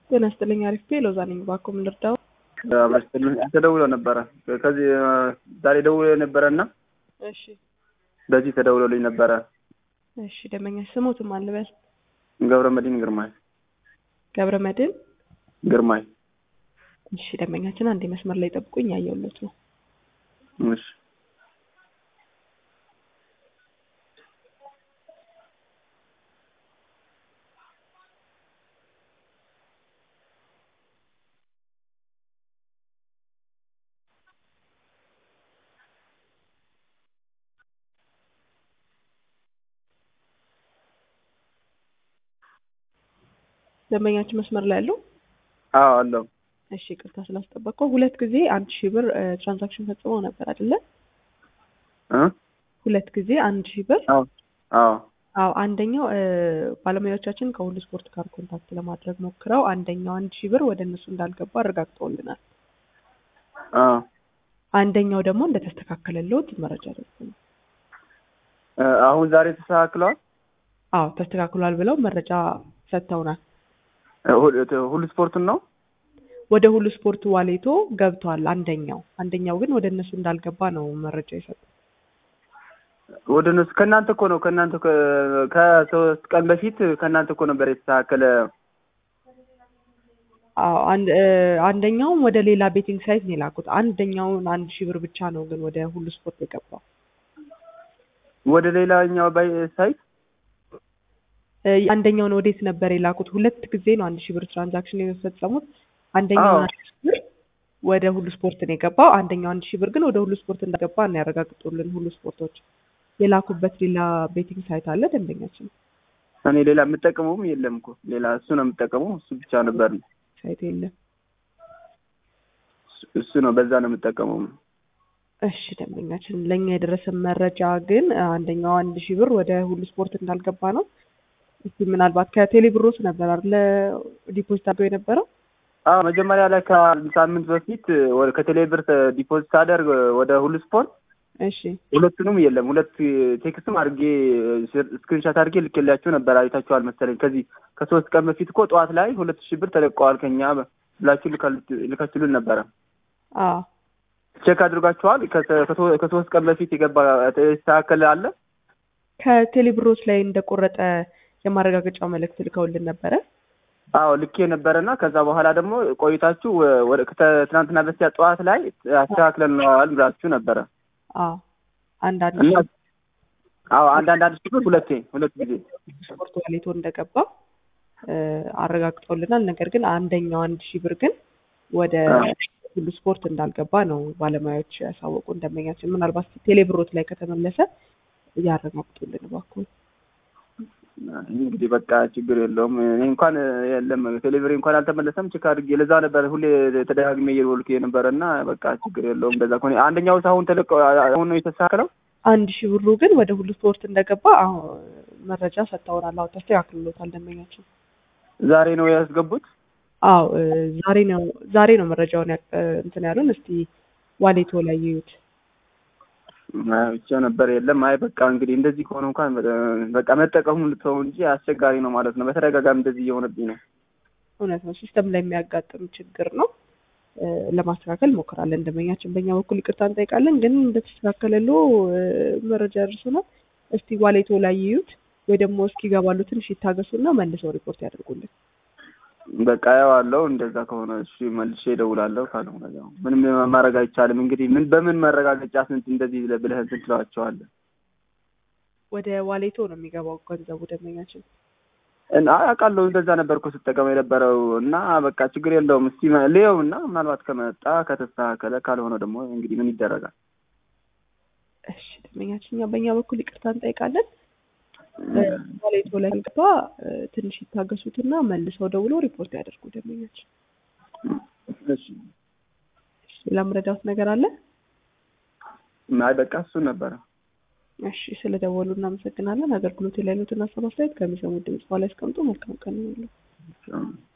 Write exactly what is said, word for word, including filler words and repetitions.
ጤና ይስጥልኝ አሪፍ ሎዛ ነኝ ባኮም ልርዳው አብረስተን ተደውሎ ነበር ከዚህ ዛሬ ደውሎ ነበርና እሺ በዚህ ተደውሎልኝ ነበር እሺ ደመኛ ስሙት ማን ልበል ገብረመድህን ግርማይ ገብረመድህን ግርማይ እሺ ደመኛችን አንዴ መስመር ላይ ጠብቁኝ ያየውለት ነው እሺ ደመኛችን መስመር ላይ አለው አዎ አለው እሺ ቅርታ ስላስጠበቀው ሁለት ጊዜ አንድ ሺህ ብር ትራንዛክሽን ፈጽመው ነበር አይደለ እ ሁለት ጊዜ አንድ ሺህ ብር አዎ አዎ አዎ አንደኛው ባለሙያዎቻችን ከሁሉ ስፖርት ጋር ኮንታክት ለማድረግ ሞክረው አንደኛው አንድ ሺህ ብር ወደ እነሱ እንዳልገባ አረጋግጠውልናል አዎ አንደኛው ደግሞ እንደተስተካከለለት መረጃ ደርሶናል አሁን ዛሬ ተስተካክሏል አዎ ተስተካክሏል ብለው መረጃ ሰጥተውናል ሁሉ ስፖርት ነው ወደ ሁሉ ስፖርት ዋሌቶ ገብቷል አንደኛው አንደኛው ግን ወደ እነሱ እንዳልገባ ነው መረጃ የሰጠው ወደ እነሱ ከናንተ እኮ ነው ከናንተ ከሶስት ቀን በፊት ከናንተ እኮ ነበር የተስተካከለ አዎ አንድ አንደኛው ወደ ሌላ ቤቲንግ ሳይት ነው የላኩት አንደኛው አንድ ሺህ ብር ብቻ ነው ግን ወደ ሁሉ ስፖርት የገባው ወደ ሌላኛው ባይ ሳይት አንደኛው ነው ወዴት ነበር የላኩት ሁለት ጊዜ ነው አንድ ሺህ ብር ትራንዛክሽን የፈጸሙት አንደኛው አንድ ሺህ ብር ወደ ሁሉ ስፖርት ነው የገባው አንደኛው አንድ ሺህ ብር ግን ወደ ሁሉ ስፖርት እንደገባ ነው ያረጋግጡልን ሁሉ ስፖርቶች የላኩበት ሌላ ቤቲንግ ሳይት አለ ደንበኛችን እኔ ሌላ የምጠቀመውም የለም እኮ ሌላ እሱ ነው የምጠቀመው እሱ ብቻ ነበር ሳይት የለም እሱ ነው በዛ ነው የምጠቀመው እሺ ደንበኛችን ለኛ የደረሰ መረጃ ግን አንደኛው አንድ ሺህ ብር ወደ ሁሉ ስፖርት እንዳልገባ ነው እሺ ምናልባት ከቴሌብሮስ ነበር አይደል ዲፖዚት አድርጎ የነበረው አዎ መጀመሪያ ላይ ከሳምንት በፊት ወደ ከቴሌብር ዲፖዚት አደርግ ወደ ሁሉ ስፖርት እሺ ሁለቱንም የለም ሁለት ቴክስትም አድርጌ ስክሪንሾት አድርጌ ልኬላችሁ ነበር አይታችኋል መሰለኝ ከዚህ ከሶስት ቀን በፊት እኮ ጠዋት ላይ ሁለት ሺህ ብር ተለቀዋል ከኛ ብላችሁ ልካችሁልን ነበር አዎ ቼክ አድርጋችኋል ከሶስት ቀን በፊት የገባ ተስተካከለ አለ ከቴሌብሮስ ላይ እንደቆረጠ የማረጋገጫው መልእክት ልከውልን ነበር አዎ ልኬ ነበርና ከዛ በኋላ ደግሞ ቆይታችሁ ወደ ትናንትና በስቲያ ጠዋት ላይ አስተካክለናል ብላችሁ ነበር አዎ አንድ አንድ አዎ አንድ አንድ አንድ ሺህ ሁለቴ ሁለት ጊዜ ስፖርት ዋሌቶ እንደገባ አረጋግጠውልናል ነገር ግን አንደኛው አንድ ሺህ ብር ግን ወደ ሁሉ ስፖርት እንዳልገባ ነው ባለሙያዎች ያሳወቁ እንደመኛችን ምናልባት ቴሌብሮት ላይ ከተመለሰ ያረጋግጡልን ባክዎ እንግዲህ በቃ ችግር የለውም እኔ እንኳን የለም ቴሌብሪ እንኳን አልተመለሰም ቼክ አድርጌ ለዛ ነበር ሁሌ ተደጋግሜ እየደወልኩ የነበረና በቃ ችግር የለውም በዛ ኮኔ አንደኛው ሳሁን ተለቀ አሁን ነው የተሳከለው አንድ ሺህ ብሩ ግን ወደ ሁሉ ስፖርት እንደገባ አሁን መረጃ ሰጥተውናል አው ተስተካክሎታል ደንበኛችን ዛሬ ነው ያስገቡት አው ዛሬ ነው ዛሬ ነው መረጃውን እንትን ያሉን እስቲ ዋሌቶ ላይ ይዩት ብቻ ነበር የለም አይ በቃ እንግዲህ እንደዚህ ከሆነ እንኳን በቃ መጠቀሙን ልተው እንጂ አስቸጋሪ ነው ማለት ነው በተደጋጋሚ እንደዚህ እየሆነብኝ ነው እውነት ነው ሲስተም ላይ የሚያጋጥም ችግር ነው ለማስተካከል ሞክራለን እንደመኛችን በእኛ በኩል ይቅርታ እንጠይቃለን ግን እንደተስተካከለሎ መረጃ ደርሶናል እስቲ ዋሌቶ ላይ ይዩት ወይ ደግሞ እስኪ ገባሉ ትንሽ ይታገሱና መልሰው ሪፖርት ያደርጉልን በቃ ያው አለው እንደዛ ከሆነ እሺ መልሼ እደውላለሁ ካልሆነ ያው ምንም ማረጋገጥ አይቻልም እንግዲህ ምን በምን ማረጋገጫ ስንት እንደዚህ ብለህ እንትን ትላቸዋለህ ወደ ዋሌቶ ነው የሚገባው ገንዘቡ ደመኛችን እና አቃለው እንደዛ ነበርኩ ስትጠቀም የነበረው እና በቃ ችግር የለውም እስቲ ለየውና ምናልባት ከመጣ ከተስተካከለ ካልሆነ ደግሞ እንግዲህ ምን ይደረጋል እሺ ደመኛችን በእኛ በኩል ይቅርታ እንጠይቃለን ዋሌቶ ላይ ገባ ትንሽ ይታገሱትና መልሰው ደውሎ ሪፖርት ያደርጉ ደመኛችን እሺ ለምረዳት ነገር አለ ማይ በቃ እሱ ነበር እሺ ስለደወሉ እናመሰግናለን አገልግሎት ላይ ለውጥና ሰባሳይት ከሚሰሙ ድምጽ በኋላ ያስቀምጡ መልካም ቀን ይሁንልዎ